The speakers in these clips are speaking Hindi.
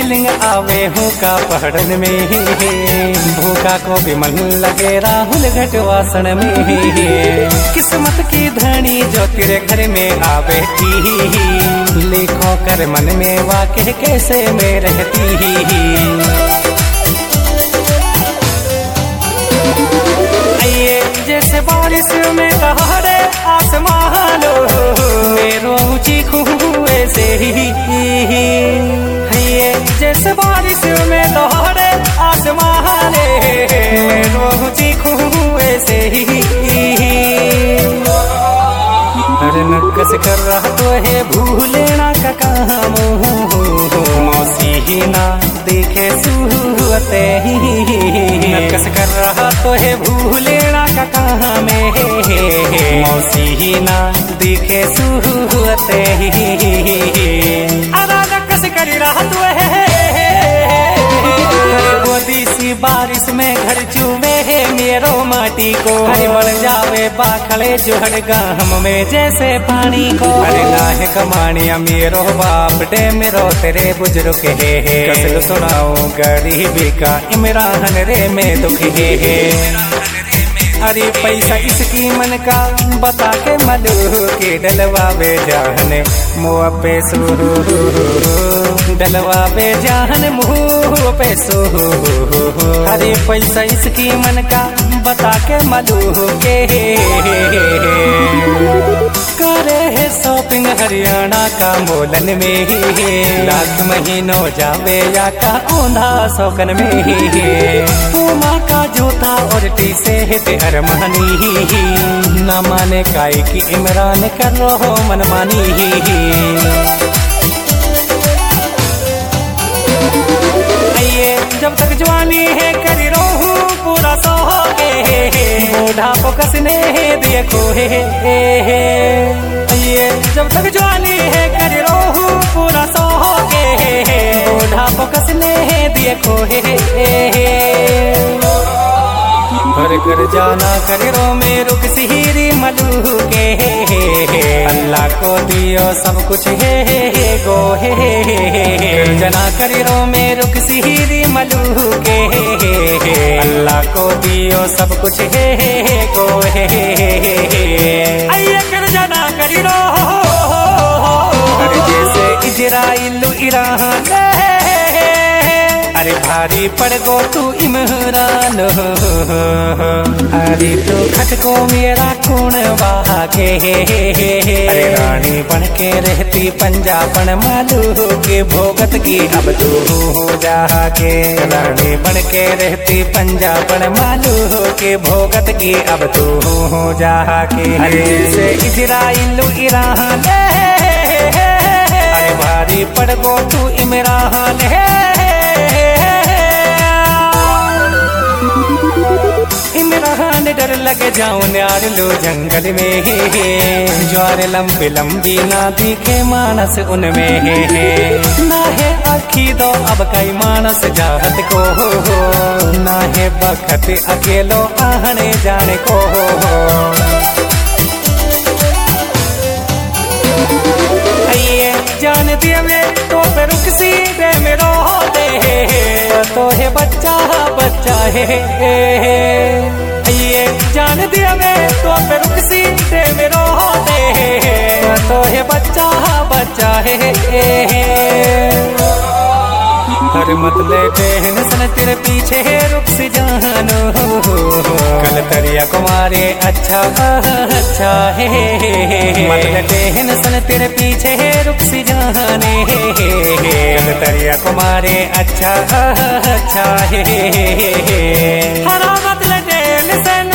फीलिंग आवे हूँ का पहाड़न में, भूखा को भी मन लगे राहुल घटवासन में। किस्मत की धनी जो तेरे घर में आवे थी, लिखो कर मन में वाकई कैसे में रहती। जैसे बारिश में दहाड़े आसमान, मेरो ऊंची कुएं से ही। जैसे बारिश में दहाड़े आसमान, मेरो ऊंची कुएं से ही। अरे नक्कस कर रहा तो है भूलेना का काम, मौसी ही ना देखे सूरते ही। नक्कस कर रहा तो है भूलेना का काम है, मौसी ही ना देखे सूरते ही। अरे नक्कस कर रहा तो है गोदी सी बारिश में घर चूमे है मेरो माटी को। अरे बढ़ जावे बाखड़े जोहड़ गाम में जैसे पानी को। अरे ना है कमानिया मेरो बाप डे मेरो तेरे बुजुर्ग है। कसल सुनाओ गरीबी का इमरान रे में दुख है। अरे पैसा इसकी मन का बता के मधु के डलवावे जाने मुँह पे सुरू, डलवावे जान मुँह पे सो। अरे पैसा इसकी मन का बता के मधु के करे है शॉपिंग हरियाणा का मोलन में, लाख महीनों जावे या का औंधा शौकन में। पूमा का जूता और टी से है अरमानी, न माने काई की इमरान कर रहो मनमानी। जब तक जवानी है करी रोहू पूरा सोहोगे, बूढ़ा को कसने देखो है। जब तक जवानी है करी रोहू पूरा सोहोगे, बूढ़ा को कसने देखो है। घर घर जाना करो में रुक सिहिरी मलू के, अल्लाह को दियो सब कुछ है गो है। जना करो में रुक सिहिरी मलू के, अल्लाह को दियो सब कुछ है गो है। आइए कर जना करो जैसे इजराइल ईरान, अरे भारी पड़ गो तू इमरान। अरे तू खटको मेरा खून बहा के, अरे रानी बन के रहती पंजाबन मालू के भोगत की अब तू हो जाके। रानी बन के रहती पंजाबन मालू के भोगत की अब तू हो जाके। अरे जैसे इजराइल ईरान, अरे भारी पड़ गो तू इमरान है। इमरान डर लगे जाऊं न्यार लो जंगल में, ज्वार लंबी लंबी ना दिखे मानस उनमें ना है। आखी दो अब कई मानस जाहत को, ना है बखत अकेलो आहने जाने को। जान दिया में तो पे रुक सी दे मेरो दे, तो है बच्चा बच्चा है। ये जान दिया में तो पे रुक सी दे मेरो दे, तो है बच्चा बच्चा है। हर मतले बहन सन तेरे पीछे रुक सी जानो, कल तरिया कुमारे अच्छा अच्छा है। मतले बहन सन तेरे पीछे रुक सी जाने, कल तरिया कुमारे अच्छा अच्छा है। हरा मतले बहन सन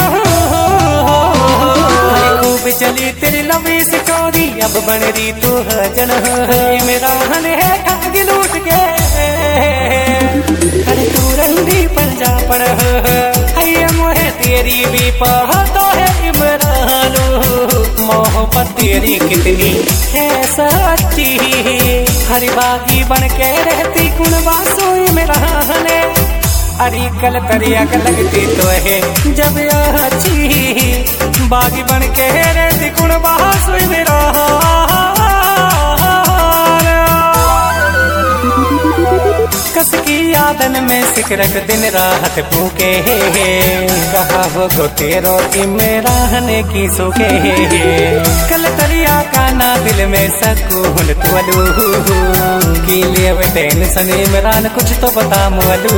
खूब चली तेरी लंबी सिकोरी, अब बन रही तू जन मेरा हन है ठग लूट के। अरे तू रंगी पंजाबन है मोहे तेरी भी पह तो है इमरान, मोहब्बत तेरी कितनी है सच्ची। हरी बागी बन के रहती कुणबा सोई इमरान, अरे कल तरिया लगती तो है जब अच्छी। बागी बन के रहती कुणबा सोई इमरान, उसकी यादन में सिकरक दिन राहत भूखे, कहा वो गो तेरो मेरा रहने की सुखे। कल तरिया का ना दिल में सकून तुअलू, की लिए टेंशन इमरान कुछ तो बता मुअलू।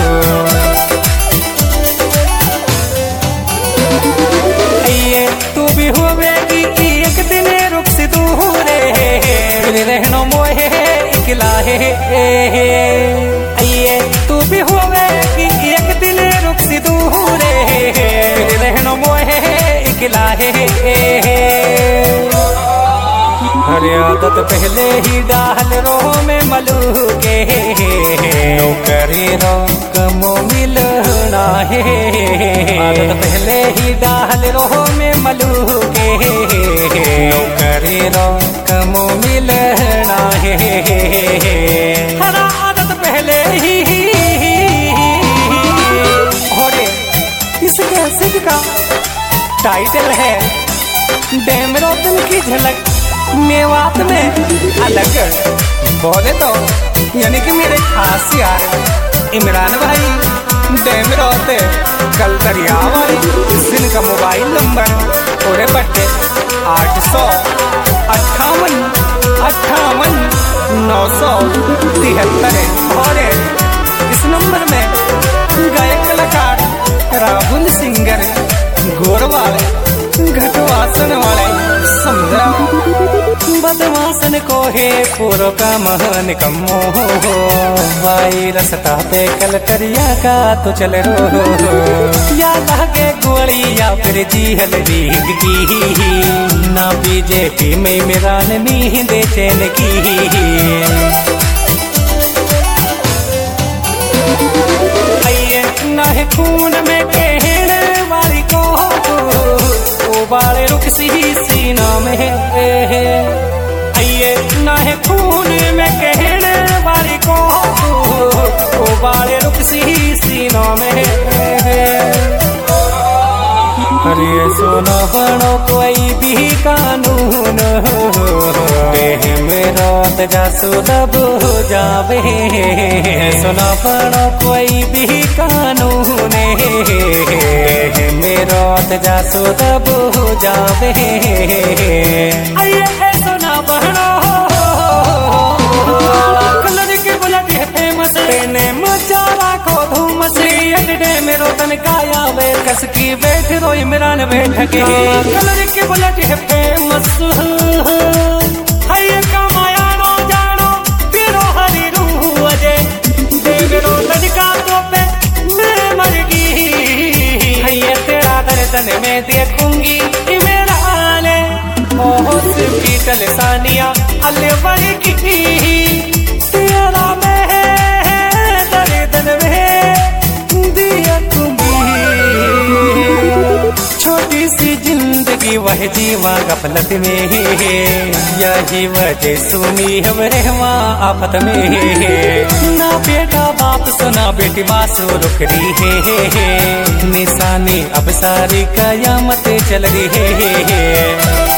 तू भी होवेगी एक दिन रुक से दूर, रहनो मोहे इकला है। तू भी होवेगी एक दिन रुक से दूर, रहनो मोहे इकला है। हर आदत पहले ही डाल रो में मलू के, नौकरी रो कमो मिलना है। आदत पहले ही डाल रो में मलू के, नौकरी रो कमो मिलना है। हर आदत पहले ही हो रे। इस कैसेट का टाइटल है डेमरोतन की झलक मेवात में अलग। बोले तो यानी कि मेरे खास यार इमरान भाई डेमरोत कल दरिया वाले। इस दिन का मोबाइल नंबर पूरे पट्टे 858 58 973 और इस नंबर में गायक कलाकार राहुल सिंगर गोरवाल घटवासन वाले समझा। बदमासन को है पूरो का महन कमो, वायरस पे कल करिया का तो चल रो। या लागे गोली या फिर जीहल रीग की, ना बीजेपी में मेरान नींद चैन की। ना है खून में कहने वाली को, बाले रुक सी सीना में आइए। ना है खून में कहने वाली को, बाले रुक सी सीना में। अरे सोना बनो कोई भी कानून, देह में रात जासू दब जावे। सोना बनो कोई भी कानून, देह में रात जासू दब जावे। आइए सोना बनो कलर के बुलेट है फेमस, तेने मचाला को धूम से। मेरो तन काया वे कस की बैठ रो इमरान बैठ के, कलर के बुलेट है फेमस। हाय कमाया नो जानो तेरो हरी रूह अजे, मेरो तन का तो पे मैं मर गई। हाय तेरा दर्दन में देखूंगी इमरान, हॉस्पिटल सानिया अलवर की। तेरा मैं दर्दन में छोटी सी जिंदगी वह जीवा गफलत में, यही वजह सुनी हम रहवा आफत में। ना बेटा बाप सुना बेटी बासु रुक रही है, निशानी अब सारी कयामत चल रही है।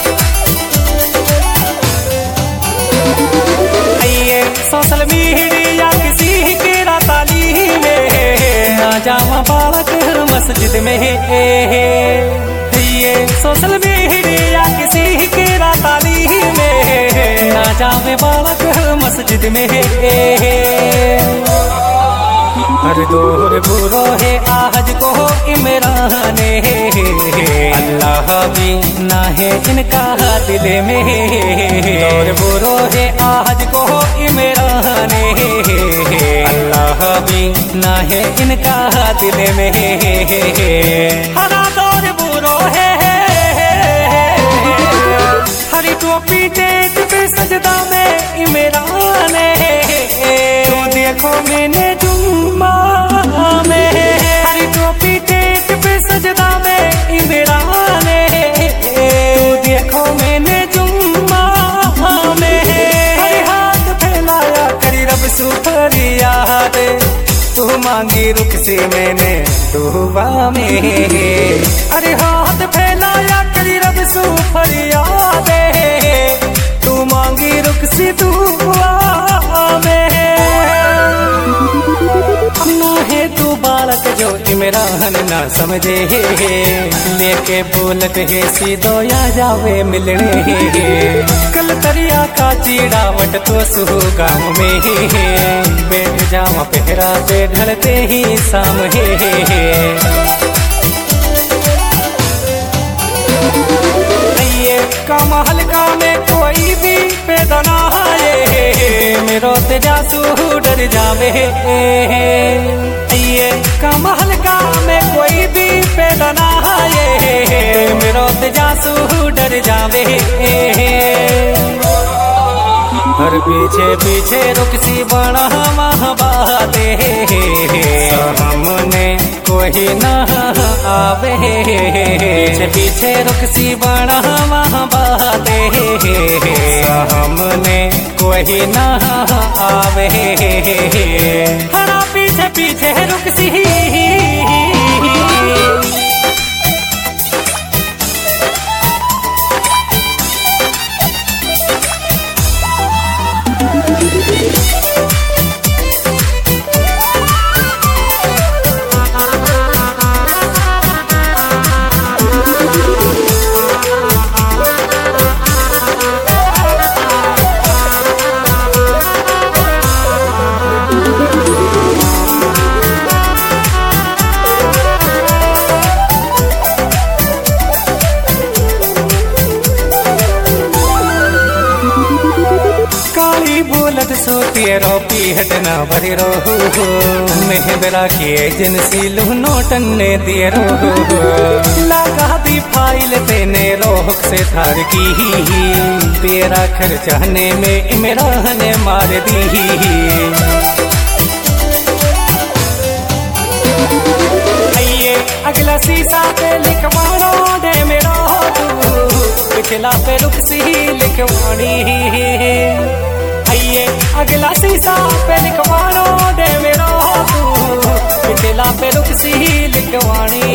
आइए सोशल मीडिया किसी की ताली में, ना जावा बालक मस्जिद में। ये सोशल मीडिया किसी की ताली में, ना जावे बालक मस्जिद में। हर दूर बुरो है आज को इमरान, अल्लाह भी ना है इनका दिल में। दूर बुरो है आज को इमरान, अल्लाह भी ना है इनका दिल में। हरा दौर बुरो है, हरी टोपी टेट पे सजदा में इमरान, तो देखो मैंने जुम्मा में। हरी टोपी टेट पे सजदा में इमरान, तो देखो मैंने जुम्मा में। हरी हाथ फैलाया करी रब सु फरियाद, तू मांगी रुख से मैंने दुआ में। अरे हाथ फैलाया करी रब सु फरियाद, तू मांगी रुख से दुआ में। इमरान ना समझे लेके बोलत है सीधो या जावे मिलने कल तरिया का चीड़ावट तो सुहू गाँव में बैठ जावा पहरा पे ढलते ही शाम कम हल्का में कोई भी पैदा ना आए मेरो तेजासू डर जावे ये कम हल्का में कोई भी पैदा ना आए मेरो तेजासू डर जावे हर पीछे पीछे रुकसी बड़ा महाबाते हमने कोई ना आवे पीछे पीछे रुकसी बड़ा महाबाते हमने कोई ना आवे हरा पीछे पीछे रुकसी बोलत सोती रो पीहट ना भरी रो मेहबरा की एजेंसी लूनो टन्ने दिए रो लगा दी फाइल तेने रोक से थार की तेरा खर्चाने में इमरान मार दी आइए अगला शीशा पे लिखवानो दे मेरा पिछला पे रुकसी लिखवानी आइए अगला शीशा पे लिखवानो दे मेरा पिछला पे रुकसी लिखवानी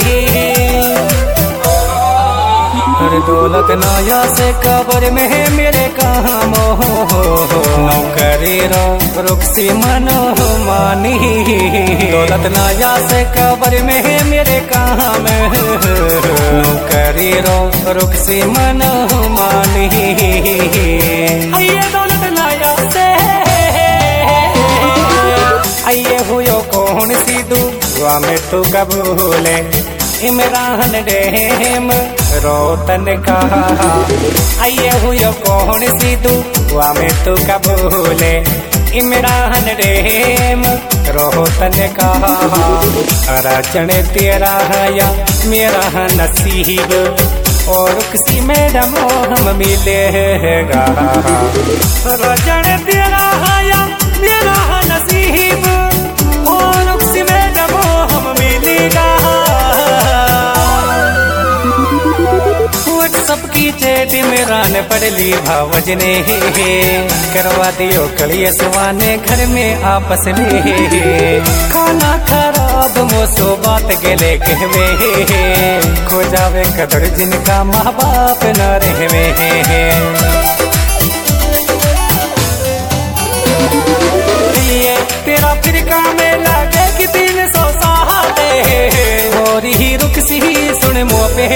हर दौलत नाया से कब्र में है मेरे काम नौकरी रो रुकसी मनो मानी दौलत नाया से कब्र में है मेरे काम नौकरी रो रुकसी मनो मानी दौलत नाया से आइए हुयो कौन सी दुआ में तू कबूले इमरान डेम रोतन कहा आइए हुयो कौन सी दुआ में तू कबूले इमरान डेम रोतन कहा अराचन तेरा या मेरा नसीब और किसी मैडम हम मिलेगा रजन तेरा या मेरा नसीब और किसी मैडम हम मिलेगा सबकी चेट इमरान पढ़ ली भावजने करवा दियो कलिए सुवाने घर में आपस में खाना खराब मोसो बात गले कहवे खो जावे कदर जिनका माँ बाप न रहवे तेरा फिरका में लगे कि 300 साले और ही रुकसी सुन मुँह पे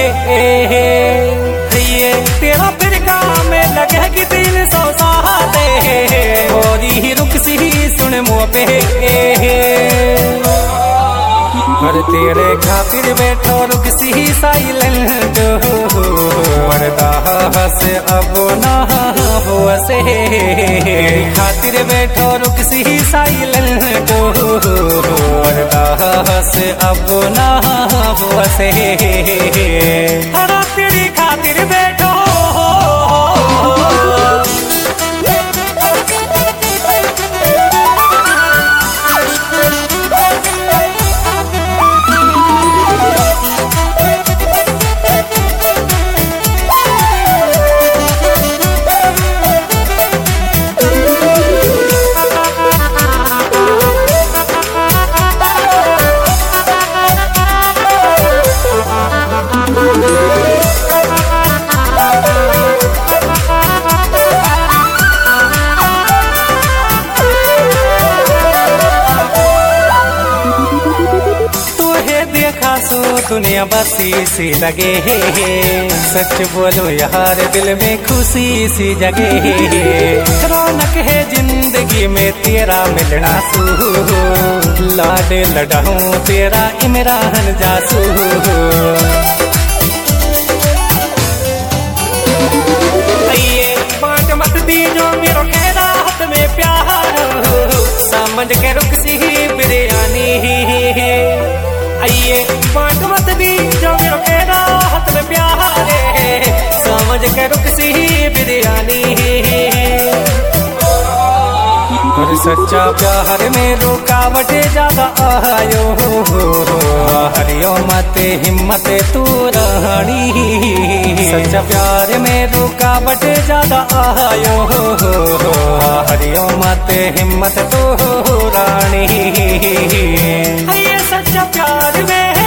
तेरा फिरका में लगे कि 300 साले और ही रुकसी सुन मुँह पे हर तेरे खातिर बैठो रुकसी साइलेंट पर्दा से अब ना हो से खातिर बैठो रुकसी साइलेंट पर्दा से अब ना हो से हरा तेरी खातिर बैठो दुनिया बसी सी लगे, सच बोलो यार दिल में खुशी सी जगे। रौनक है जिंदगी में तेरा मिलना सू, लाड लडाऊं तेरा इमरान जासू। आइए बात मत दीजो मेरो कहना हाथ में प्यार, समझ के रुक सी बिरयानी। आइए बात मत दीजो मेरो कहना हाथ में प्यार, समझ के रुक सी बिरयानी। और सच्चा प्यार में रुकावट ज्यादा आयो, हरियो मत हिम्मत तू रानी। सच्चा प्यार में रुकावट ज्यादा आयो, हरियो मत हिम्मत तू रानी। ये सच्चा प्यार में